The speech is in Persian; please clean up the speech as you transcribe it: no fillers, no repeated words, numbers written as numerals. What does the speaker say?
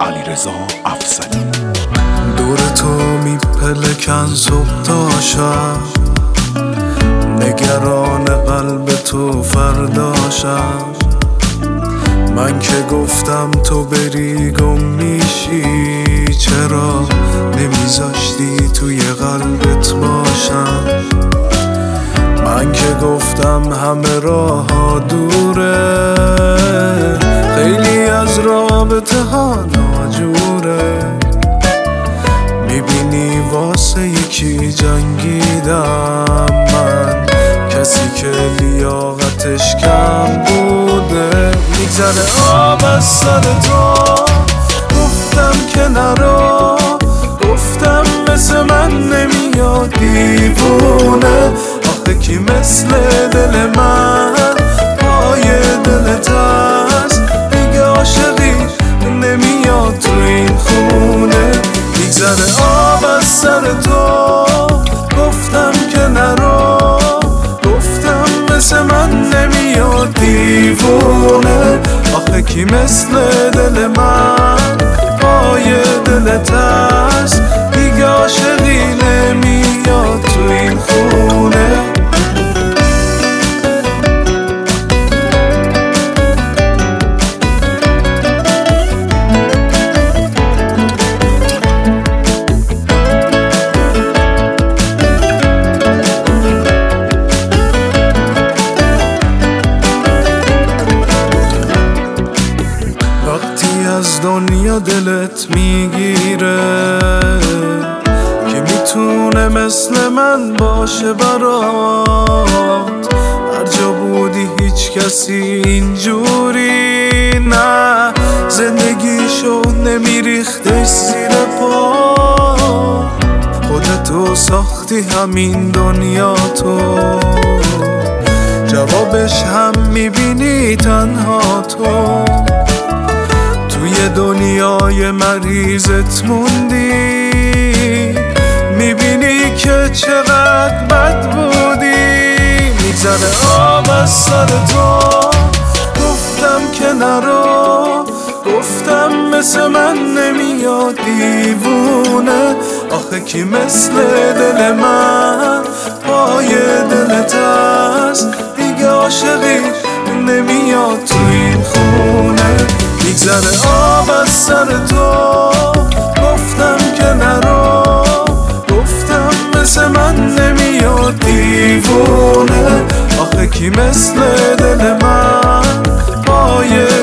علیرضا افضلی. دور تو میپلکن صبح تا شب، نگران قلب تو فرداشم. من که گفتم تو بری گم میشی، چرا نمیذاشتی توی قلبت باشم؟ من که گفتم همه راه ها دوره، خیلی از رابطه ها ناجوره. میبینی واسه یکی جنگیدم من، کسی که لیاقتش کم بوده. میگذره آب از سر تو، گفتم که نرو، گفتم مثل من نمیاد دیوونه. آخه کی مثل دل من پای دلت هست، دیگه عاشقی نمیاد تو این خونه. میگذره آب از سر تو، گفتم که نرو، گفتم مثل من نمیاد دیوونه. آخه کی مثل دل من پای دلت هست، دیگه عاشقی نمیاد تو این خونه. از دنیا دلت میگیره که میتونه مثل من باشه برات. هر جا بودی هیچ کسی اینجوری نه، زندگیشو نمیریختش زیر پا. خودتو ساختی همین دنیا تو، جوابش هم میبینی تنها تو. توی دنیای مریضت موندی، میبینی که چقدر بد بودی. میگذره آب از سر تو، گفتم که نرو، گفتم مثل من نمیاد دیوونه. آخه کی مثل دل من پای دلت هست، دیگه عاشقی نمیاد تو این خونه. میگذره آب از سر تو، گفتم که نرو، گفتم مثل من نمیاد دیوونه. آخه کی مثل دل من پای